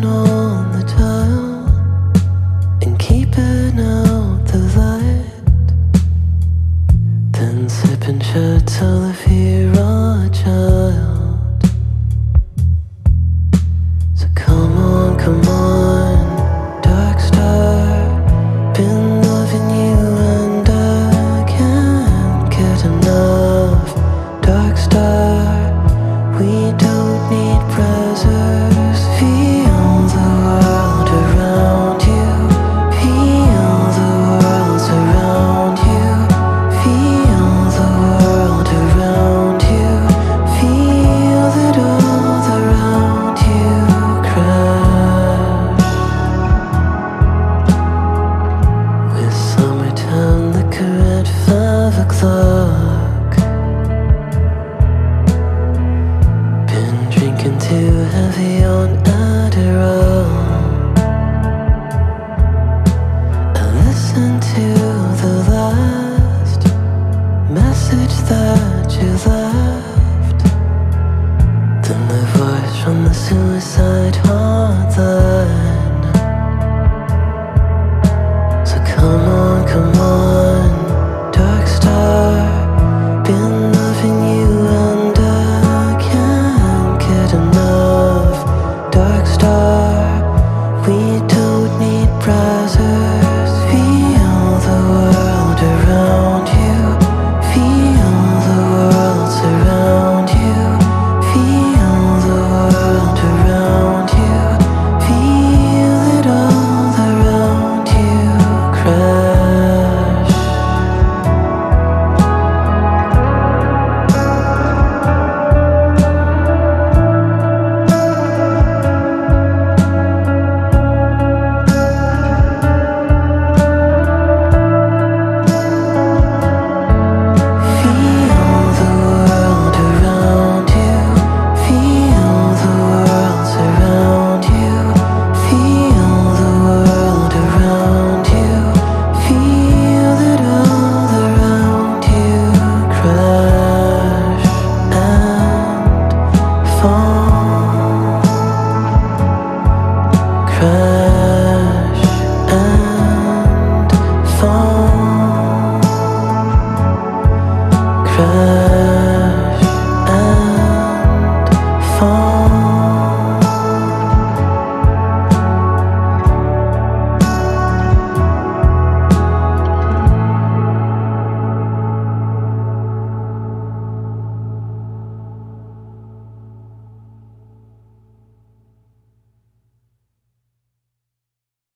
turn on the dial and keeping out the light, then sipping shit till if you're a child. So come on, dark star, been loving you and I can't get enough. Dark star, we don't need pressures. Feel the world around you. Feel the world around you. Feel the world around you. Feel that all around you crash. With summertime liquor at 5 o'clock, been drinking too heavy on Adderall. I listened to the last message that you left, then the voice from the suicide hotline.